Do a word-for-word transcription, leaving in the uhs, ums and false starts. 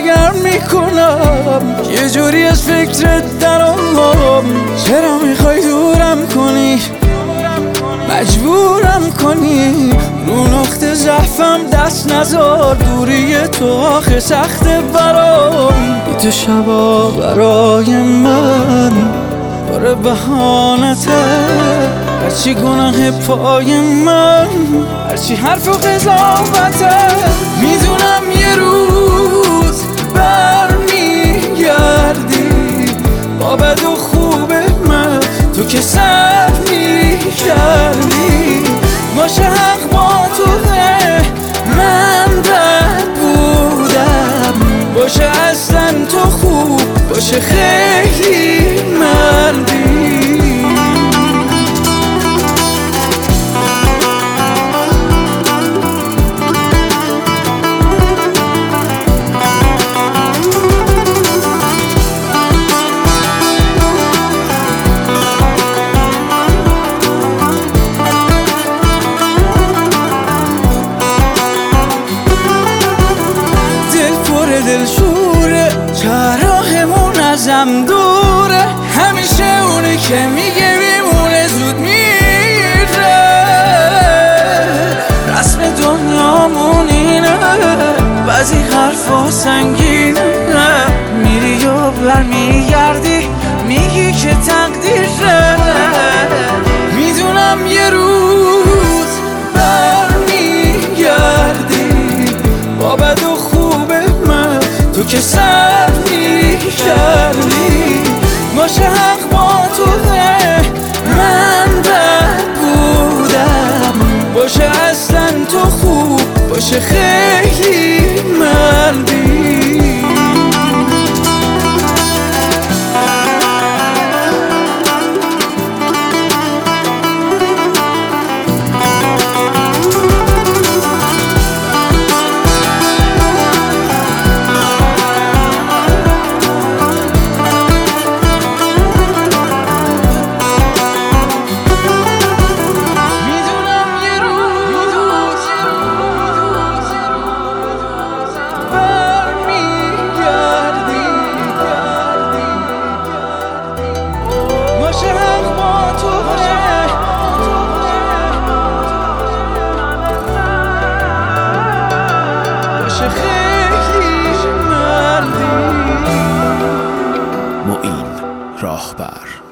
سرگرم میکنم، یه جوری از فکرت درام. چرا میخوای دورم کنی، مجبورم کنی، رو نقطه ضعفم دست نزار. دوری تو آخه سخته برام، بی تو شبا برای من باره بهانته. هرچی گناه پای من، هرچی حرف و قضاوته. میدونم یه روز برمیگردی با بد و خوب من، تو که سر میکردی. باشه حق با توه، من بد بودم. باشه اصلا تو خوب، باشه خیلی مردی. دل شوره، چراهمون ازم دوره. همیشه اونی که میگه میمونه زود میره. رسم دنیامون اینه، بعضی حرفا سنگینه. میری و برمیگردی میگی که تقدیره. میدونم یه روز برمیگردی با بد و تو که سر میکردی. باشه حق با توه، من بد بودم. باشه اصلا تو خوب، باشه خیلی مردی. معین راهبر.